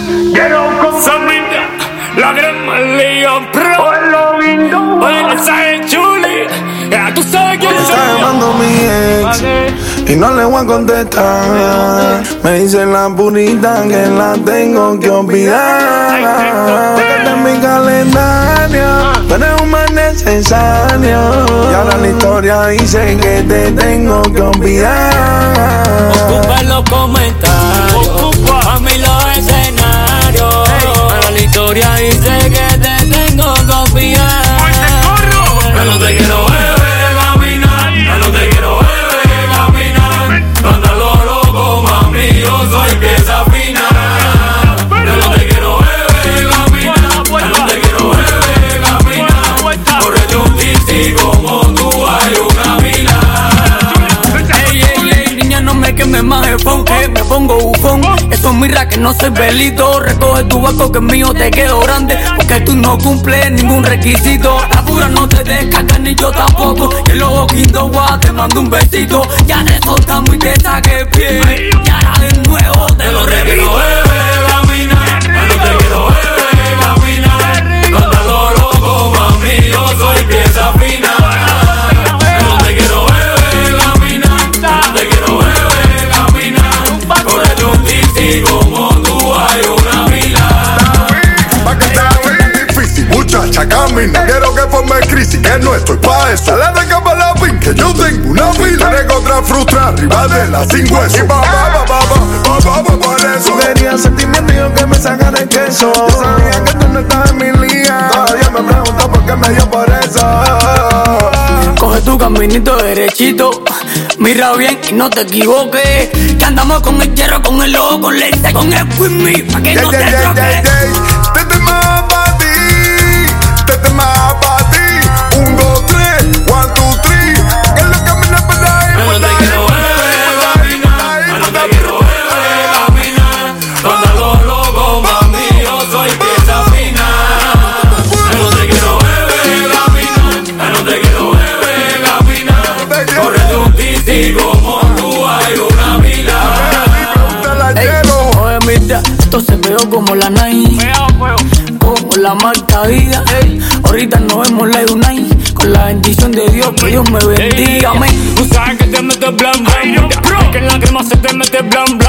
Sabrina, la gran Malía Pro. Oye, esa es Julie. Ya tú sabes quién soy. Está llamando mi ex y no le voy a contestar. Me dice la purita que la tengo que olvidar. Porque en mi calendario tú eres un más necesario. Y ahora la historia dice que te tengo que olvidar. Ocupa los comentarios, a mí los escenarios. Ahora la historia dice que te tengo que olvidar. Ya no te quiero ver caminar, ya no te quiero ver caminar. No andas loco, mami, yo soy pieza fina. Ya no te quiero ver caminar, ya no te quiero ver caminar. Corre un bici como tú hay una mina. Ey, ey, ey, niña, no me quemes más el phone, que me pongo bufón. Eso mira que no soy belito. Recoge tu barco que el mío te quedó grande, porque tú no cumples ningún requisito. La pura no te descargas ni yo tampoco. Y el ojo quinto guau te mando un besito. Ya te soltamos y te saqué pie. Y ahora de nuevo te lo repito. Caminar, ya no te quiero ver caminar. No andas loco, mami, yo soy pieza fina. Ya no te quiero ver caminar, ya no te quiero ver caminar. Corre un bici como tú hay una mina. Pa' que te haga difícil, muchacha, camina. Quiero que forme crisis, que no estoy pa' eso. La de capa la pin, que yo tengo una pila. Tengo otra frustra arriba de la sin hueso. Y va por eso. Tú querías sentimiento y yo que me sacara el queso. Yo sabía que tú no estabas en mi liga. Todavía me pregunto por qué me dio por eso. Coge tu caminito derechito, mira bien y no te equivoques. Que andamos con el hierro, con el lobo, con lente, con el with me, pa' que no te troques. Tete más pa' ti, tete más pa' ti. 1, 2, 3, 1, 2, 3. Que lo camina por ahí. Ya no te quiero ver caminar, ya no te quiero ver caminar. No andas loco, mami, yo soy pieza fina. Ya no te quiero ver caminar, ya no te quiero ver caminar. Corre un bici como tú hay una mina. Ey, oye, mira, esto se pegó como la Nike, como la marca vida. Ey, ahorita nos vemos la Unai, con la bendición de Dios, que Dios me bendiga, amén. Tú sabes que te metes blan blan, que en la crema se te mete blan blan.